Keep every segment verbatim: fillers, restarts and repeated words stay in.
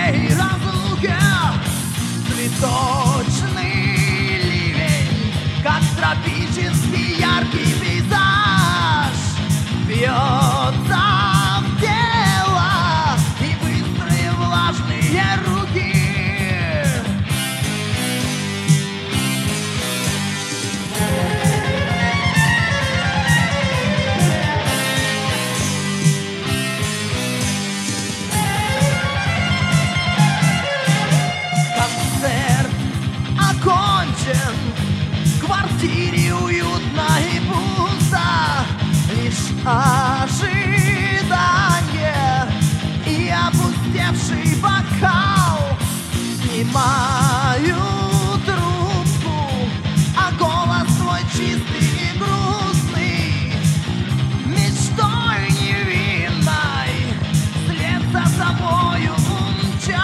моей разлуке цветочный ливень, как тропический яркий пейзаж, бьется в тело и быстрые влажные руки. Концерт окончен, в квартире уютно и пусто, лишь ожидание и опустевший бокал. Снимаю трубку, а голос твой чистый и грустный, мечтой невинной вслед за тобою умчал.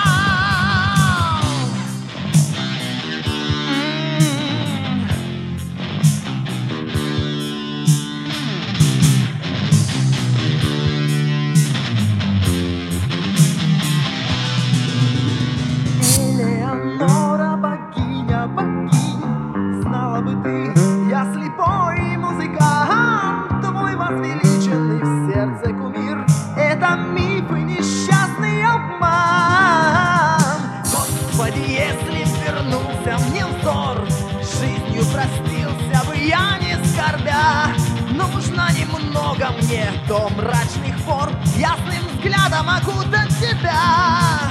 Элеонора, богиня, богинь, знала бы ты, я слепой музыкант, твой возвеличенный в сердце кумир. Это миф и несчастный обман. Господи, если б вернулся мне взор, жизнью простился бы я не скорбя. Нужно немного мне до мрачных пор ясным взглядом окутать тебя.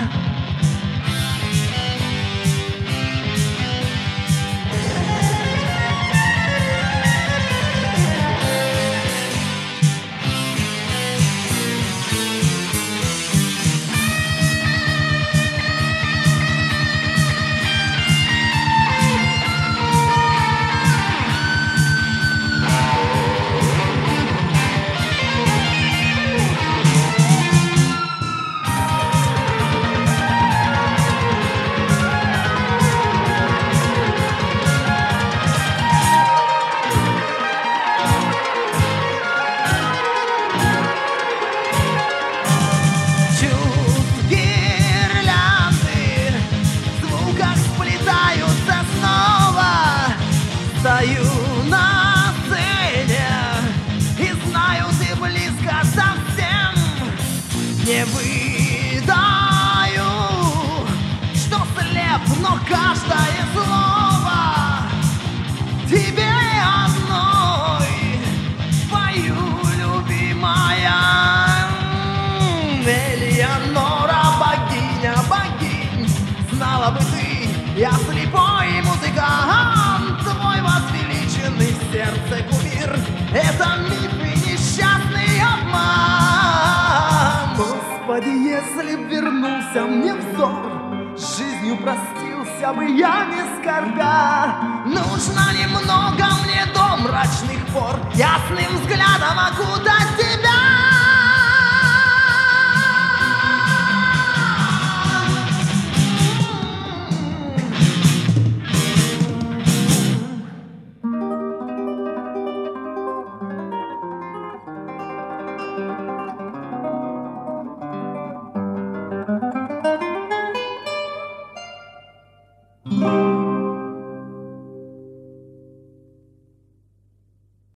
Стою на сцене и знаю, ты близко совсем. Не выдаю, что слеп, но каждое слово тебе одной пою, любимая. Элеонора, богиня, богинь, знала бы ты, я слепой музыкант, твой возвеличенный в сердце кумир. Это миф и несчастный обман. Господи, если б вернулся мне взор, жизнью простился бы я не скорбя. Нужно немного мне до мрачных пор ясным взглядом окутать тебя.